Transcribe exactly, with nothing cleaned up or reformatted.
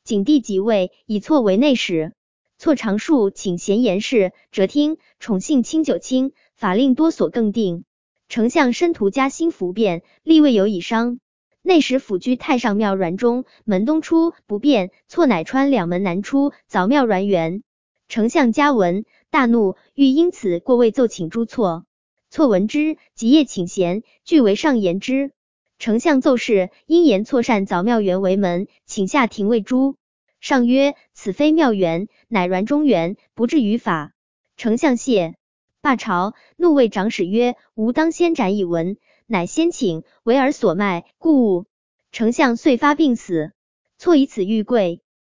景帝即位，以错为内史。错常数请贤言事，折听，宠幸清九卿，法令多所更定。丞相申屠加薪服变，立位有以商。内史府居太上庙阮中，门东出不便，错乃穿两门南出，凿庙阮远。丞相嘉闻，大怒，欲因此过位奏请诛错。错闻之，即夜请贤，俱为上言之。丞相奏事，因言错擅凿庙园为门，请下廷尉诛。上曰：此非庙园，乃阮中园，不至于法。丞相谢。罢朝，怒谓长史曰：吾当先斩以闻，乃先请，为尔所卖，故误。丞相遂发病死。错以此遇贵。